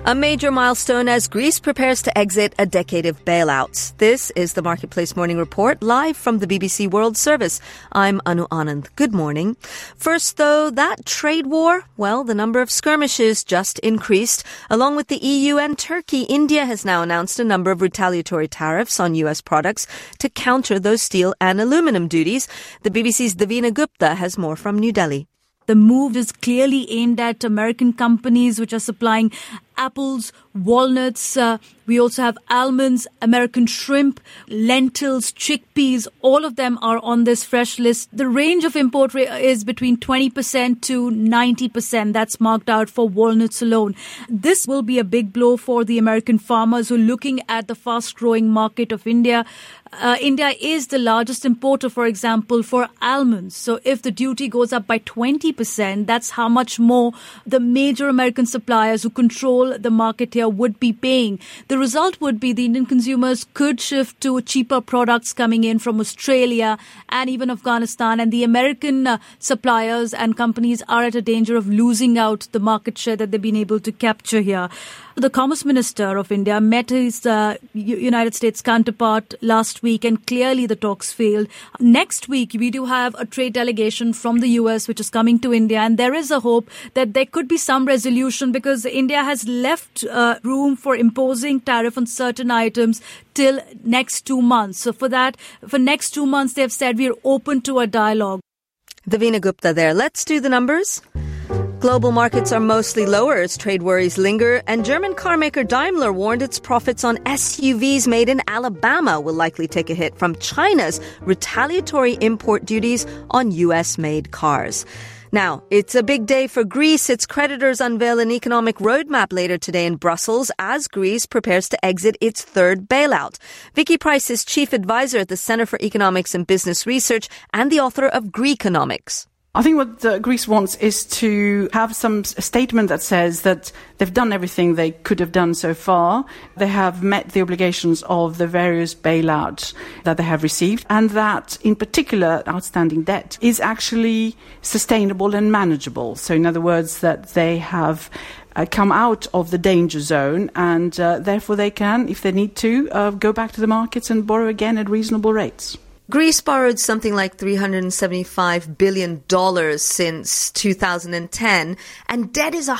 A major milestone as Greece prepares to exit a decade of bailouts. This is the Marketplace Morning Report, live from the BBC World Service. I'm Anu Anand. Good morning. First, though, that trade war, well, the number of skirmishes just increased. Along with the EU and Turkey, India has now announced a number of retaliatory tariffs on U.S. products to counter those steel and aluminum duties. The BBC's Davina Gupta has more from New Delhi. The move is clearly aimed at American companies which are supplying apples, walnuts. We also have almonds, American shrimp, lentils, chickpeas. All of them are on this fresh list. The range of import is between 20% to 90%. That's marked out for walnuts alone. This will be a big blow for the American farmers who are looking at the fast-growing market of India. India is the largest importer, for example, for almonds. So if the duty goes up by 20%, that's how much more the major American suppliers who control the market here would be paying. The result would be the Indian consumers could shift to cheaper products coming in from Australia and even Afghanistan. And the American suppliers and companies are at a danger of losing out the market share that they've been able to capture here. The Commerce Minister of India met his United States counterpart last week, and clearly the talks failed. Next week, we do have a trade delegation from the US which is coming to India, and there is a hope that there could be some resolution because India has left room for imposing tariff on certain items till next 2 months. So for next 2 months, they've said we're open to a dialogue. Davina Gupta there. Let's do the numbers. Global markets are mostly lower as trade worries linger, and German carmaker Daimler warned its profits on SUVs made in Alabama will likely take a hit from China's retaliatory import duties on US-made cars. Now, it's a big day for Greece. Its creditors unveil an economic roadmap later today in Brussels as Greece prepares to exit its third bailout. Vicky Price is chief advisor at the Center for Economics and Business Research and the author of Greekonomics. I think what Greece wants is to have some statement that says that they've done everything they could have done so far. They have met the obligations of the various bailouts that they have received, and that, in particular, outstanding debt is actually sustainable and manageable. So, in other words, that they have come out of the danger zone, and therefore they can, if they need to, go back to the markets and borrow again at reasonable rates. Greece borrowed something like $375 billion since 2010, and debt is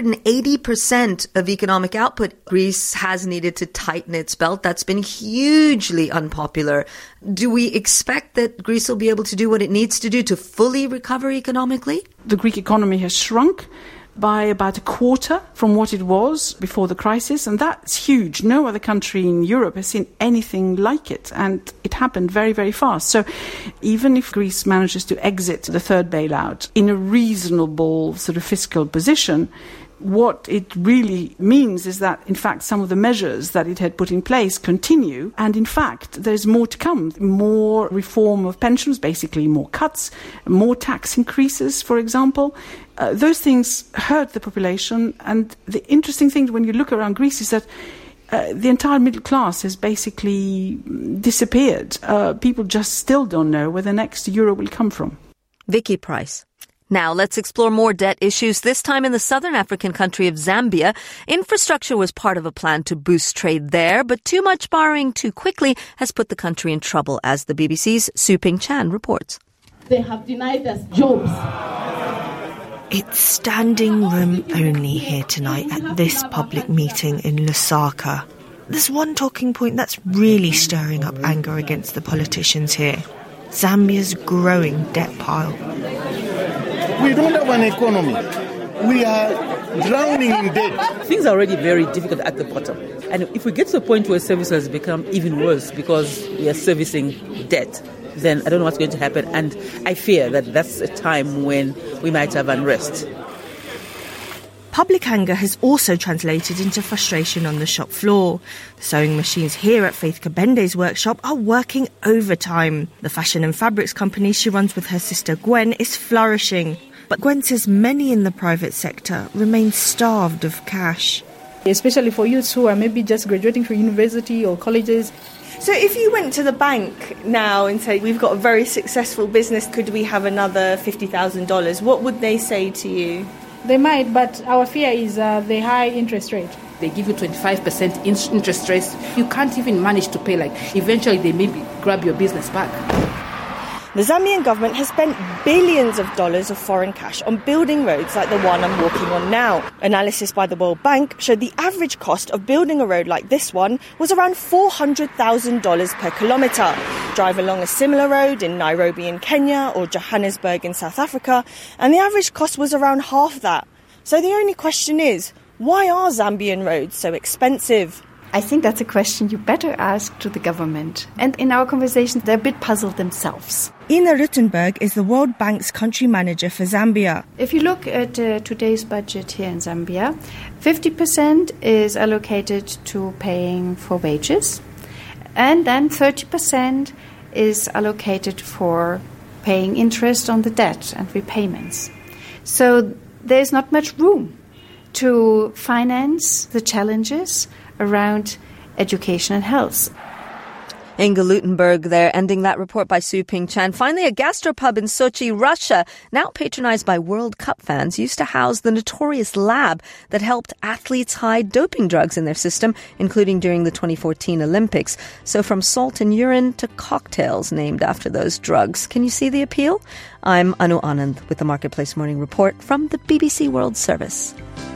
180% of economic output. Greece has needed to tighten its belt. That's been hugely unpopular. Do we expect that Greece will be able to do what it needs to do to fully recover economically? The Greek economy has shrunk by about a quarter from what it was before the crisis, and that's huge. No other country in Europe has seen anything like it, and it happened very, very fast. So even if Greece manages to exit the third bailout in a reasonable sort of fiscal position, what it really means is that, in fact, some of the measures that it had put in place continue. And, in fact, there's more to come. More reform of pensions, basically more cuts, more tax increases, for example. Those things hurt the population. And the interesting thing when you look around Greece is that the entire middle class has basically disappeared. People just still don't know where the next euro will come from. Vicky Price. Now, let's explore more debt issues, this time in the southern African country of Zambia. Infrastructure was part of a plan to boost trade there, but too much borrowing too quickly has put the country in trouble, as the BBC's Su Ping Chan reports. They have denied us jobs. It's standing room only here tonight at this public meeting in Lusaka. There's one talking point that's really stirring up anger against the politicians here. Zambia's growing debt pile. We don't have an economy. We are drowning in debt. Things are already very difficult at the bottom. And if we get to a point where services become even worse because we are servicing debt, then I don't know what's going to happen. And I fear that that's a time when we might have unrest. Public anger has also translated into frustration on the shop floor. The sewing machines here at Faith Kabende's workshop are working overtime. The fashion and fabrics company she runs with her sister Gwen is flourishing. But Gwen says many in the private sector remain starved of cash. Especially for youths who are maybe just graduating from university or colleges. So if you went to the bank now and said, we've got a very successful business, could we have another $50,000? What would they say to you? They might, but our fear is the high interest rate. They give you 25% interest rates. You can't even manage to pay. Eventually they maybe grab your business back. The Zambian government has spent billions of dollars of foreign cash on building roads like the one I'm walking on now. Analysis by the World Bank showed the average cost of building a road like this one was around $400,000 per kilometre. Drive along a similar road in Nairobi in Kenya or Johannesburg in South Africa, and the average cost was around half that. So the only question is, why are Zambian roads so expensive? I think that's a question you better ask to the government. And in our conversation, they're a bit puzzled themselves. Ina Rutenberg is the World Bank's country manager for Zambia. If you look at today's budget here in Zambia, 50% is allocated to paying for wages, and then 30% is allocated for paying interest on the debt and repayments. So there's not much room to finance the challenges around education and health. Inga Lutenberg there, ending that report by Su Ping Chan. Finally, a gastropub in Sochi, Russia, now patronized by World Cup fans, used to house the notorious lab that helped athletes hide doping drugs in their system, including during the 2014 Olympics. So from salt in urine to cocktails named after those drugs. Can you see the appeal? I'm Anu Anand with the Marketplace Morning Report from the BBC World Service.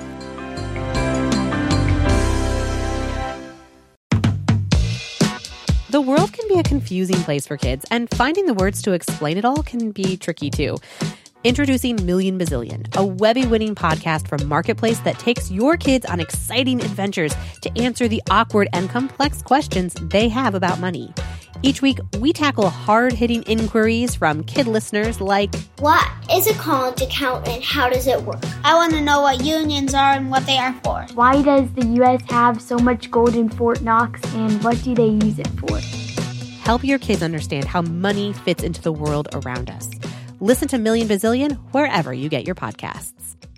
The world can be a confusing place for kids, and finding the words to explain it all can be tricky too. Introducing Million Bazillion, a Webby-winning podcast from Marketplace that takes your kids on exciting adventures to answer the awkward and complex questions they have about money. Each week, we tackle hard-hitting inquiries from kid listeners like, what is a college account and how does it work? I want to know what unions are and what they are for. Why does the U.S. have so much gold in Fort Knox and what do they use it for? Help your kids understand how money fits into the world around us. Listen to Million Bazillion wherever you get your podcasts.